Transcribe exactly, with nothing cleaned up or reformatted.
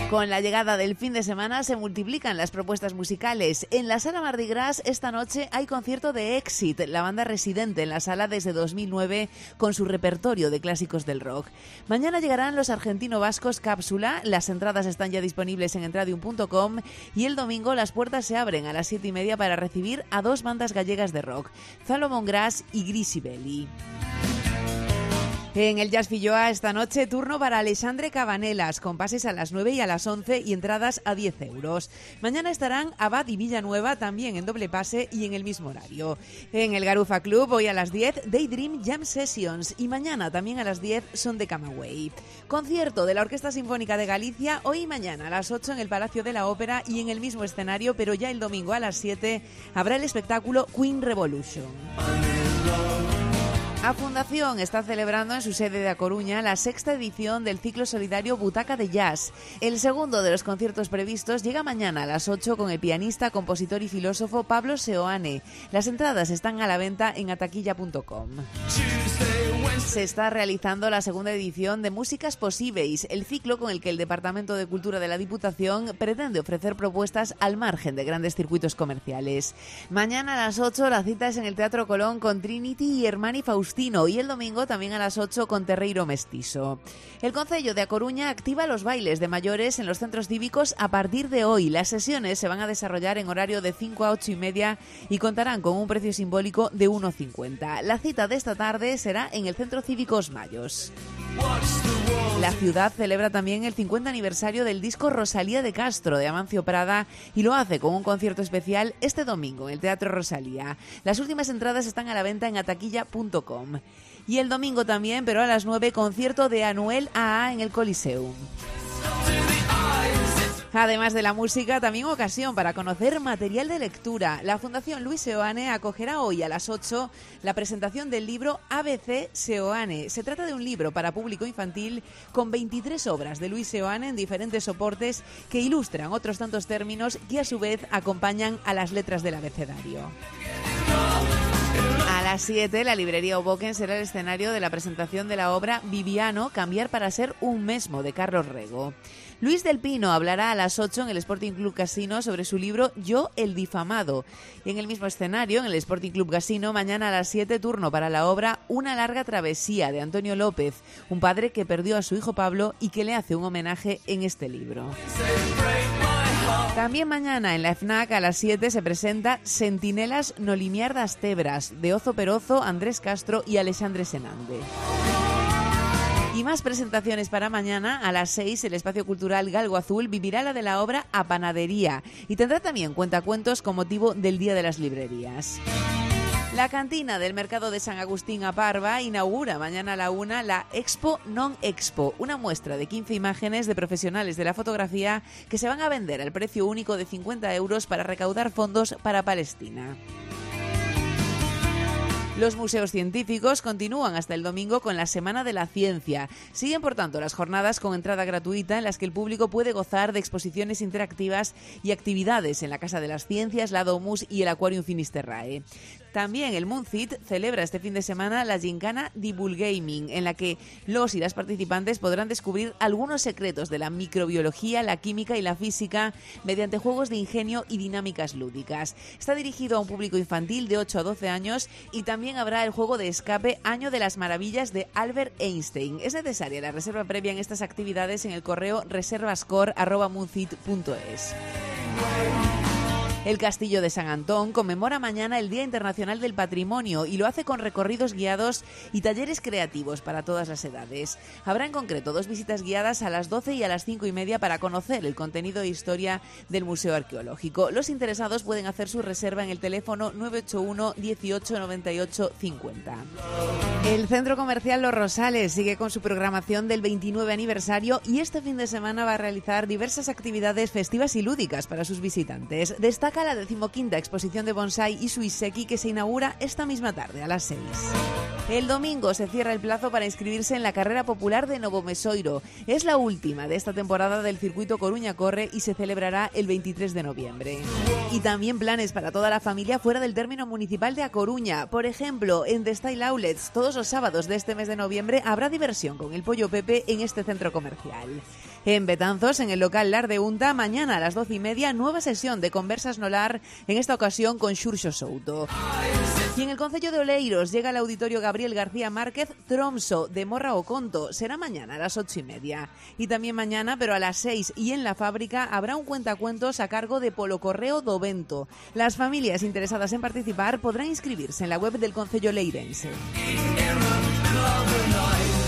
Con la llegada del fin de semana se multiplican las propuestas musicales. En la Sala Mardi Gras esta noche hay concierto de Exit, la banda residente en la sala desde dos mil nueve con su repertorio de clásicos del rock. Mañana llegarán los argentino-vascos Cápsula, las entradas están ya disponibles en entradium punto com y el domingo las puertas se abren a las siete y media para recibir a dos bandas gallegas de rock, Salomon Grass y Grisi Belli. En el Jazz Filloa esta noche, turno para Alexandre Cabanelas, con pases a las nueve y a las once y entradas a diez euros. Mañana estarán Abad y Villanueva también en doble pase y en el mismo horario. En el Garufa Club, hoy a las diez, Daydream Jam Sessions y mañana también a las diez son de Camagüey. Concierto de la Orquesta Sinfónica de Galicia hoy y mañana a las ocho en el Palacio de la Ópera y en el mismo escenario, pero ya el domingo a las siete habrá el espectáculo Queen Revolution. A Fundación está celebrando en su sede de A Coruña la sexta edición del ciclo solidario Butaca de Jazz. El segundo de los conciertos previstos llega mañana a las ocho con el pianista, compositor y filósofo Pablo Seoane. Las entradas están a la venta en ataquilla punto com. Se está realizando la segunda edición de Músicas Posíveis, el ciclo con el que el Departamento de Cultura de la Diputación pretende ofrecer propuestas al margen de grandes circuitos comerciales. Mañana a las ocho la cita es en el Teatro Colón con Trinity y Hermani Faustino y el domingo también a las ocho con Terreiro Mestizo. El Concello de A Coruña activa los bailes de mayores en los centros cívicos a partir de hoy. Las sesiones se van a desarrollar en horario de cinco a ocho y media y contarán con un precio simbólico de uno cincuenta. La cita de esta tarde será en el Centro Cívico Os Mayos. La ciudad celebra también el cincuenta aniversario del disco Rosalía de Castro de Amancio Prada y lo hace con un concierto especial este domingo en el Teatro Rosalía. Las últimas entradas están a la venta en ataquilla punto com. Y el domingo también, pero a las nueve, concierto de Anuel A A en el Coliseum. Además de la música, también ocasión para conocer material de lectura. La Fundación Luis Seoane acogerá hoy a las ocho la presentación del libro A B C Seoane. Se trata de un libro para público infantil con veintitrés obras de Luis Seoane en diferentes soportes que ilustran otros tantos términos que a su vez acompañan a las letras del abecedario. A las siete, la librería Hoboken será el escenario de la presentación de la obra Viviano, Cambiar para ser un mesmo, de Carlos Rego. Luis del Pino hablará a las ocho en el Sporting Club Casino sobre su libro Yo, el difamado. Y en el mismo escenario, en el Sporting Club Casino, mañana a las siete, turno para la obra Una larga travesía, de Antonio López, un padre que perdió a su hijo Pablo y que le hace un homenaje en este libro. También mañana en la FNAC a las siete se presenta Sentinelas no limiar das tebras, de Ozo Perozo, Andrés Castro y Alexandre Senande. Y más presentaciones para mañana. A las seis, el Espacio Cultural Galgo Azul vivirá la de la obra A Panadería y tendrá también cuentacuentos con motivo del Día de las Librerías. La cantina del Mercado de San Agustín a Parva inaugura mañana a la una la Expo Non Expo, una muestra de quince imágenes de profesionales de la fotografía que se van a vender al precio único de cincuenta euros para recaudar fondos para Palestina. Los museos científicos continúan hasta el domingo con la Semana de la Ciencia. Siguen, por tanto, las jornadas con entrada gratuita en las que el público puede gozar de exposiciones interactivas y actividades en la Casa de las Ciencias, la Domus y el Aquarium Finisterrae. También el Muncit celebra este fin de semana la Gincana Divulgaming, en la que los y las participantes podrán descubrir algunos secretos de la microbiología, la química y la física mediante juegos de ingenio y dinámicas lúdicas. Está dirigido a un público infantil de ocho a doce años y también habrá el juego de escape Año de las Maravillas de Albert Einstein. Es necesaria la reserva previa en estas actividades en el correo reservascore arroba muncit punto es. El Castillo de San Antón conmemora mañana el Día Internacional del Patrimonio y lo hace con recorridos guiados y talleres creativos para todas las edades. Habrá en concreto dos visitas guiadas a las doce y a las cinco y media para conocer el contenido e historia del Museo Arqueológico. Los interesados pueden hacer su reserva en el teléfono nueve ocho uno dieciocho noventa y ocho cincuenta. El Centro Comercial Los Rosales sigue con su programación del veintinueve aniversario y este fin de semana va a realizar diversas actividades festivas y lúdicas para sus visitantes. Destaca la decimoquinta exposición de bonsai y suiseki que se inaugura esta misma tarde a las seis. El domingo se cierra el plazo para inscribirse en la carrera popular de Novomesoiro. Es la última de esta temporada del circuito Coruña Corre y se celebrará el veintitrés de noviembre. Y también planes para toda la familia fuera del término municipal de A Coruña. Por ejemplo, en The Style Outlets, todos los sábados de este mes de noviembre habrá diversión con el Pollo Pepe en este centro comercial. En Betanzos, en el local Lar de Unta, mañana a las doce y media, nueva sesión de Conversas Nolar, en esta ocasión con Xurxo Souto. Y en el concello de Oleiros llega al auditorio Gabriel García Márquez Tromso de Morra o Conto. Será mañana a las ocho y media. Y también mañana, pero a las seis y en la fábrica, habrá un cuentacuentos a cargo de Polo Correo do Vento. Las familias interesadas en participar podrán inscribirse en la web del concello leirense.